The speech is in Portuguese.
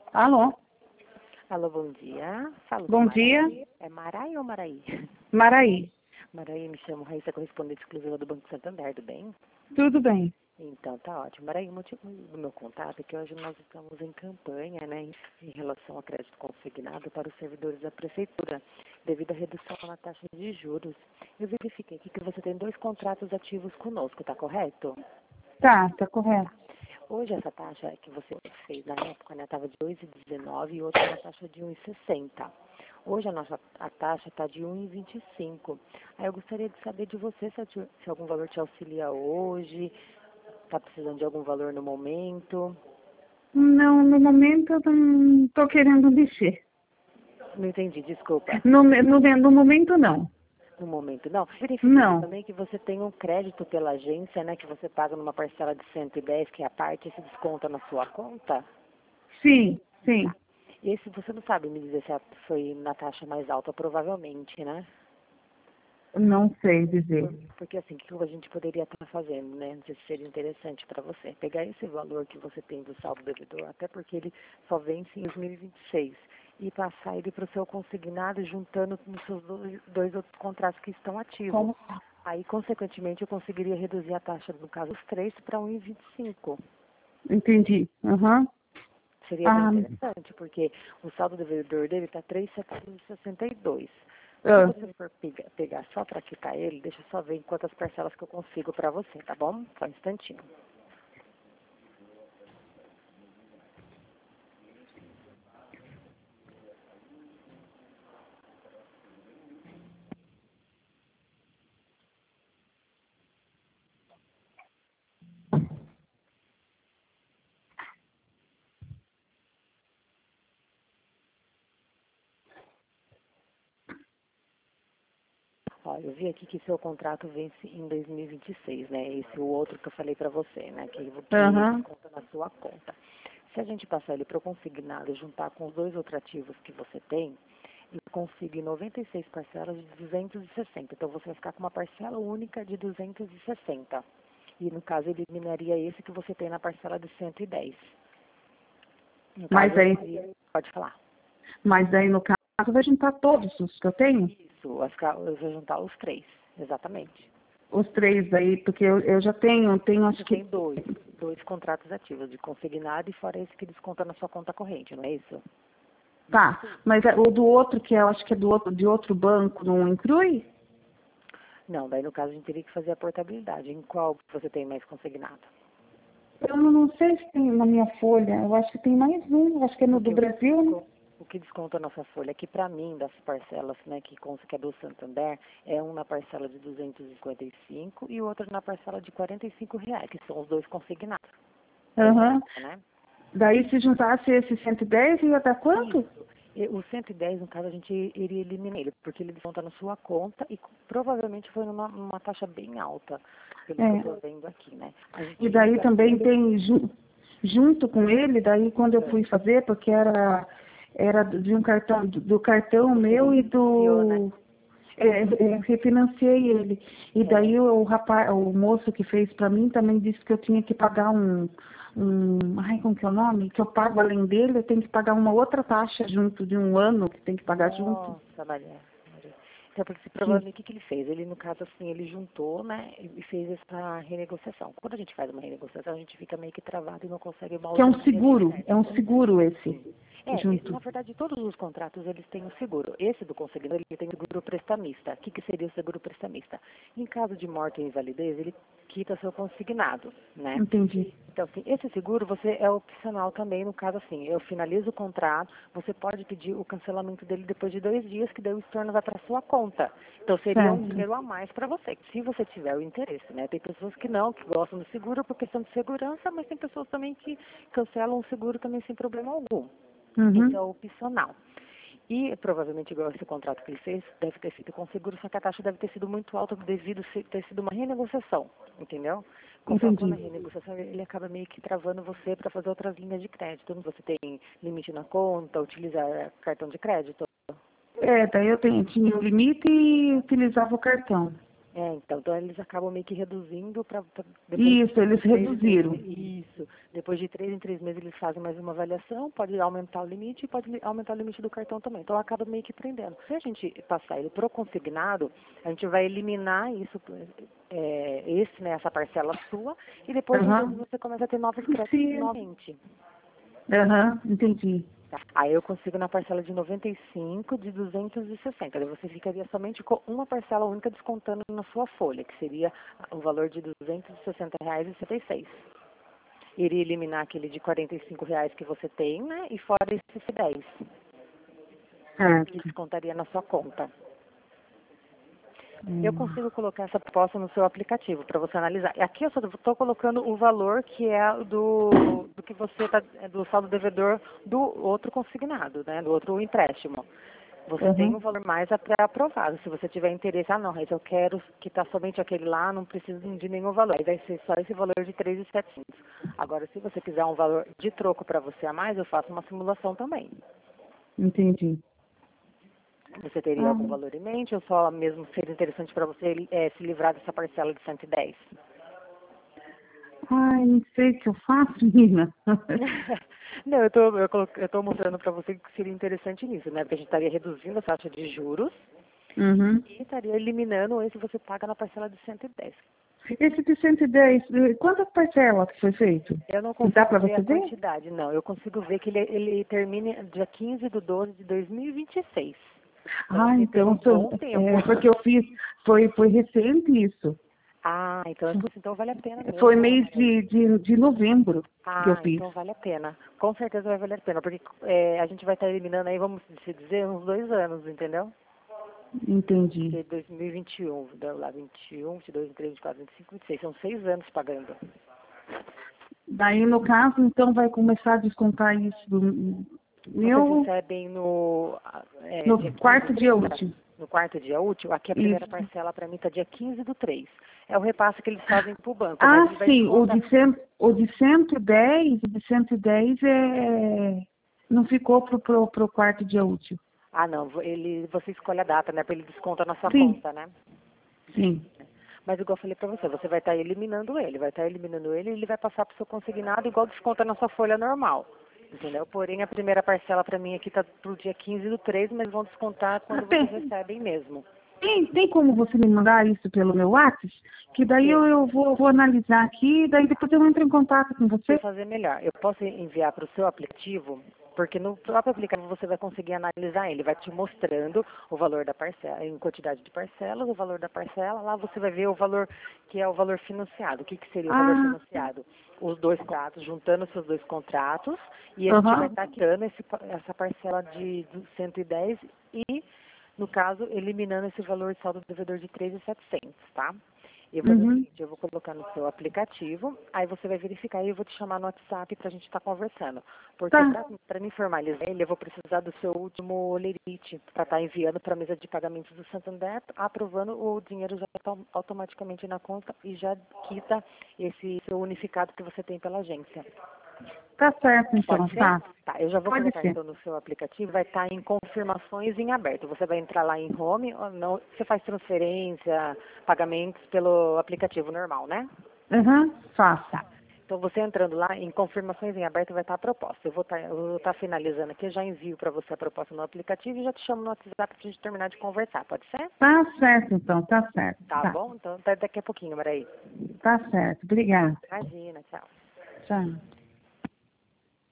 Alô? Alô, bom dia. Falo com Bom Maraí. dia. É Maraí ou Maraí? Maraí. Maraí, me chamo Raíssa, correspondente exclusiva do Banco Santander, tudo bem? Tudo bem. Então, tá ótimo. Maraí, o motivo do meu contato é que hoje nós estamos em campanha, né, em relação ao crédito consignado para os servidores da Prefeitura, devido à redução na taxa de juros. Eu verifiquei aqui que você tem 2 contratos ativos conosco, tá correto? Tá correto. Hoje essa taxa que você fez na época, né, estava de 2,19 e outra uma taxa de 1,60. Hoje a taxa está de 1,25. Aí eu gostaria de saber de você se algum valor te auxilia hoje, está precisando de algum valor no momento. Não, no momento eu não estou querendo mexer. Não entendi, desculpa. No momento não. No momento não. Verifique aqui Não. também que você tem um crédito pela agência, né, que você paga numa parcela de 110, que é a parte, e se desconta na sua conta. Sim, sim. Esse você não sabe me dizer se foi na taxa mais alta, provavelmente, né? Não sei dizer. Porque assim, o que a gente poderia estar fazendo, né? Não sei se seria interessante para você. Pegar esse valor que você tem do saldo devedor, até porque ele só vence em 2026, e passar ele para o seu consignado, juntando nos seus dois outros contratos que estão ativos. Como? Aí, consequentemente, eu conseguiria reduzir a taxa, no caso, os 3 para 1,25. Entendi. Aham. Seria bem Ah, interessante, porque o saldo devedor dele está 3.762. Se ah. você for pegar só para quitar ele, deixa eu só ver em quantas parcelas que eu consigo para você, tá bom? Só um instantinho. Ó, eu vi aqui que seu contrato vence em 2026, né? Esse o outro que eu falei para você, né? Que Aham. desconta na sua conta. Se a gente passar ele para o consignado e juntar com os 2 outros ativos que você tem, eu consigo em 96 parcelas de 260. Então, você vai ficar com uma parcela única de 260. E, no caso, eliminaria esse que você tem na parcela de 110. No Mas caso, aí, pode falar. no caso vai juntar todos os que eu tenho? Isso, eu vou juntar os 3, exatamente. Os 3 aí, porque eu já tenho Você acho que. tem dois contratos ativos, de consignado e fora esse que desconta na sua conta corrente, não é isso? Tá, mas o do outro, que eu acho que é de outro banco, não inclui? Não, daí no caso a gente teria que fazer a portabilidade. Em qual você tem mais consignado? Eu não sei se tem na minha folha, eu acho que tem mais um, acho que é no do Porque Brasil, né? o que desconta a nossa folha aqui, para mim, das parcelas, né, que é do Santander, é um na parcela de 255 e o outro na parcela de R$ 45, que são os 2 consignados. Aham. Né? Daí se juntasse esse 110 ia dar quanto? Isso. E o 110, no caso, a gente iria eliminar ele, porque ele desconta na sua conta e provavelmente foi numa taxa bem alta, pelo que eu É. estou vendo aqui, né? A gente E teria que daí fazer. também tem junto com ele, daí quando eu fui fazer, porque era de um cartão, do cartão meu e Financiou, né? do. Refinanciei ele. E É. daí o rapaz, o moço que fez para mim também disse que eu tinha que pagar ai, como que é o nome? Que eu pago além dele, eu tenho que pagar uma outra taxa junto de um ano que tem que pagar junto. Nossa, Maria. Então, porque Que, provavelmente o que ele fez? Ele, no caso, assim, ele juntou, né, e fez essa renegociação. Quando a gente faz uma renegociação, a gente fica meio que travado e não consegue uma que outra linha de é um crédito. seguro esse, Na junto. verdade, todos os contratos, eles têm um seguro. Esse do consignado, ele tem o seguro prestamista. O que seria o seguro prestamista? Em caso de morte ou invalidez, ele quita seu consignado, né? Entendi. Então, assim, esse seguro você é opcional também, no caso assim, eu finalizo o contrato, você pode pedir o cancelamento dele depois de 2 dias, que daí o estorno vai para sua conta. Então, seria um Certo. dinheiro a mais para você, se você tiver o interesse, né? Tem pessoas que não, que gostam do seguro por questão de segurança, mas tem pessoas também que cancelam o seguro também sem problema algum. Esse é Uhum. o opcional. E provavelmente, igual esse contrato que ele fez, deve ter sido com seguro, só que a taxa deve ter sido muito alta devido ter sido uma renegociação, entendeu? Conforme quando a Entendi. renegociação, ele acaba meio que travando você para fazer outras linhas de crédito. Você tem limite na conta, utilizar cartão de crédito. Daí eu tinha o limite e utilizava o cartão. Então eles acabam meio que reduzindo para Isso, eles reduziram. Isso. Depois de 3 em 3 meses eles fazem mais uma avaliação, pode aumentar o limite e pode aumentar o limite do cartão também. Então acaba meio que prendendo. Se a gente passar ele pro consignado, a gente vai eliminar isso, essa parcela sua, e depois de você começa a ter novos créditos novamente. Entendi. Aí eu consigo na parcela de 95 de 260. Daí você ficaria somente com uma parcela única descontando na sua folha, que seria o valor de R$ 260,66. Iria eliminar aquele de R$ 45 que você tem, né? E fora esse 10, que descontaria na sua conta. Eu consigo colocar essa proposta no seu aplicativo para você analisar. E aqui eu só estou colocando o valor que é do que você está, do saldo devedor do outro consignado, né? Do outro empréstimo. Você tem um valor mais pré-aprovado. Se você tiver interesse, não, mas eu quero que está somente aquele lá, não preciso de nenhum valor. Aí vai ser só esse valor de 3.700. Agora, se você quiser um valor de troco para você a mais, eu faço uma simulação também. Entendi. Você teria algum valor em mente ou só mesmo seria interessante para você se livrar dessa parcela de 110? Ai, não sei o que eu faço, menina. Não, eu tô mostrando para você que seria interessante nisso, né? Porque a gente estaria reduzindo a taxa de juros e estaria eliminando esse que você paga na parcela de 110. Esse de 110, quantas parcelas que foi feito? Eu não consigo Dá para ver você a ver? quantidade, não. Eu consigo ver que ele termina dia 15/12/2026. Então, porque eu fiz, foi recente isso. Então vale a pena mesmo. Foi mês de novembro que eu fiz. Então vale a pena. Com certeza vai valer a pena, porque a gente vai estar eliminando aí, vamos dizer, uns 2 anos, entendeu? Entendi. Porque 2021, lá 21, 22, 23, 24, 25, 26, são 6 anos pagando. Daí, no caso, então, vai começar a descontar isso do meu... Vocês recebem no quarto dia útil. No quarto dia útil, aqui a primeira parcela para mim está dia 15/3. É o repasse que eles fazem para o banco. Sim, o de 110 não ficou pro quarto dia útil. Não, você escolhe a data, né, para ele descontar na sua conta, né? Sim. Mas igual eu falei para você vai estar eliminando ele, e ele vai passar para o seu consignado igual desconta na sua folha normal. Entendeu? Porém, a primeira parcela para mim aqui está pro dia 15/3, mas vão descontar quando vocês recebem mesmo. Tem como você me mandar isso pelo meu WhatsApp? Que daí eu vou analisar aqui, daí depois eu entro em contato com você. Vou fazer melhor. Eu posso enviar para o seu aplicativo, porque no próprio aplicativo você vai conseguir analisar ele. Vai te mostrando o valor da parcela, em quantidade de parcelas, o valor da parcela. Lá você vai ver o valor que é o valor financiado. O que seria o valor financiado? Os 2 contratos, juntando os seus 2 contratos, e a gente vai estar tirando essa parcela de 110 e, no caso, eliminando esse valor de saldo devedor de 3.700, tá? Eu vou fazer o seguinte, eu vou colocar no seu aplicativo, aí você vai verificar e eu vou te chamar no WhatsApp pra gente estar conversando. Porque para me formalizar ele, eu vou precisar do seu último lerite para estar enviando para a mesa de pagamentos do Santander, aprovando, o dinheiro já está automaticamente na conta e já quita esse seu unificado que você tem pela agência. Tá certo, então, tá. Eu já vou colocar então no seu aplicativo, vai estar em confirmações em aberto. Você vai entrar lá em home, ou não, você faz transferência, pagamentos pelo aplicativo normal, né? Faço. Então você entrando lá em confirmações em aberto vai estar a proposta. Eu vou estar finalizando aqui, eu já envio para você a proposta no aplicativo e já te chamo no WhatsApp para a gente terminar de conversar, pode ser? Tá certo, então, tá certo. Tá bom? Então até daqui a pouquinho, Maraí. Tá certo, obrigada. Imagina, tchau. Tchau.